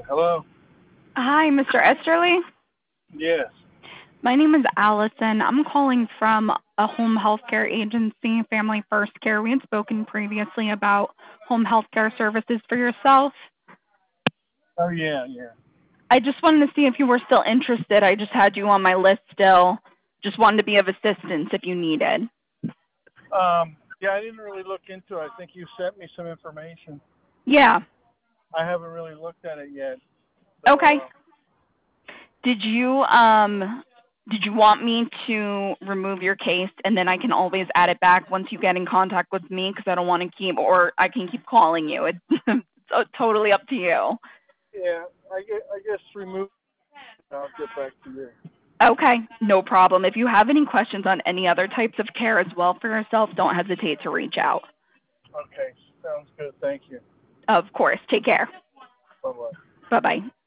Hello? Hi, Mr. Esterly. Yes. My name is Allison. I'm calling from a home health care agency, Family First Care. We had spoken previously about home health care services for yourself. Oh, yeah, yeah. I just wanted to see if you were still interested. I just had you on my list still. Just wanted to be of assistance if you needed. Yeah, I didn't really look into it. I think you sent me some information. Yeah. I haven't really looked at it yet. Okay. So, Did you want me to remove your case and then I can always add it back once you get in contact with me because I don't want to keep, or I can keep calling you. It's totally up to you. yeah, I guess remove it. I'll get back to you. Okay, no problem. If you have any questions on any other types of care as well for yourself, don't hesitate to reach out. Okay, sounds good. Thank you. Of course. Take care. Bye-bye. Bye-bye.